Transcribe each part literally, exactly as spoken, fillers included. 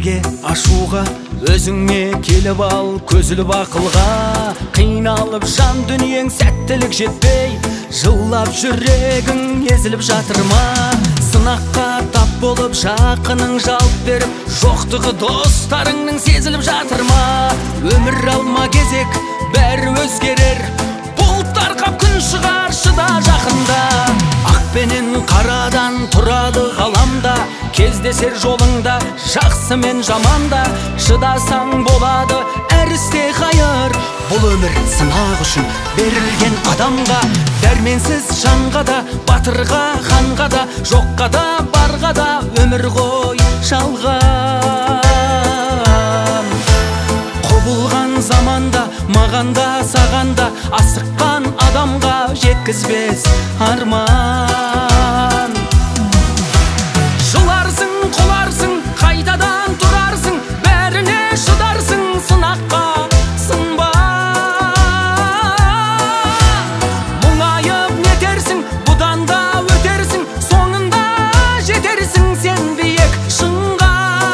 сенбеге ашуға, өзіңе келіп ал көзіліп ақылға. Қиналып жан дүниең сәттілік жетпей, жылап жүрегің езіліп жатыр ма? Сынаққа тап болып жақының жалп беріп, жоқтығы достарыңның сезіліп жатыр ма? Өмір алма кезек, бәрі өзгерер, бұлттар қап күн шығар шыда жақында. Ақ пенен қарадан тұрады ғаламда, кездесер жолыңда жақсы мен жаманда. Шыдасаң болады әр істе қайыр, бұл өмір сынақ үшін берілген адамға. Дәрменсіз жанға да, батырға, ханға да, жоққа да, барға да өмір ғой жалған. Құбылған заманда, мағанда, сағанда, асыққан адамға жеткізбес арман. Жыларсың, құларсың, қайтадан тұрарсың, бәріне шыдарсың, сынаққа сынба. Мұңайып нетерсің, бұдан да өтерсің, соңында жетерсің сен биік шыңға.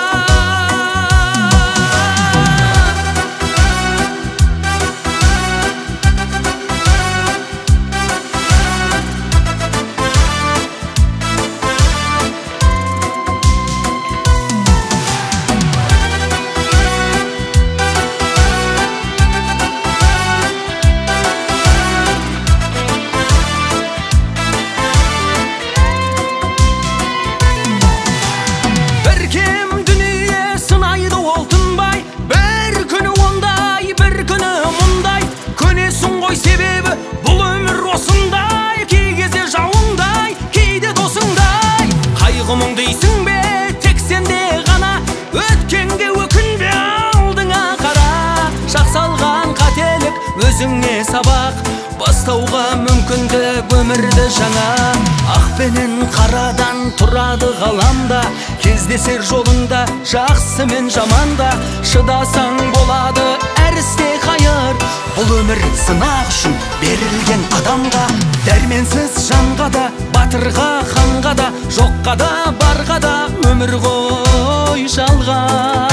Мұң дейсің бе, тек сенде ғана, өткенге өкінбе, алдыңа қара. Жақсалған қателік өзіңе сабақ, бастауға мүмкіндік өмірді жаңа. Ақ пенен қарадан тұрады ғаламда, кездесер жолында жақсы мен жаманда. Шыдасаң болады әр істе қайыр, бұл өмір сынақ үшін берілген адамға. Дәрменсіз жанға да, батырға, ханға да, жоққа да, барға да өмір ғой жалған.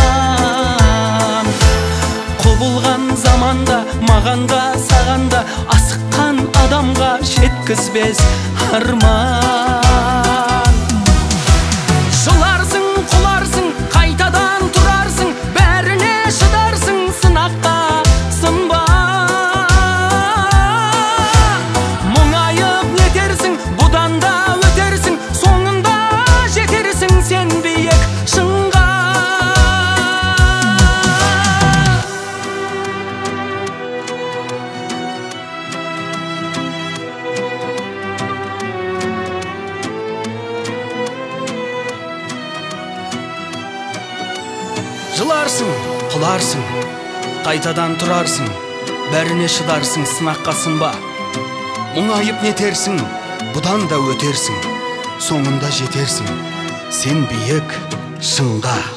Құбылған заманда, мағанда, сағанда, асыққан адамға жеткізбес арман. Жыларсың, құларсың, қайтадан тұрарсың, бәріне шыдарсың, сынаққа сынба. Мұңайып нетерсің, бұдан да өтерсің, соңында жетерсің сен биік шыңға. Жыларсың, құларсың, қайтадан тұрарсың, бәріне шыдарсың, сынаққа сынба. Мұңайып нетерсің, бұдан да өтерсің, соңында жетерсің сен биік шыңға.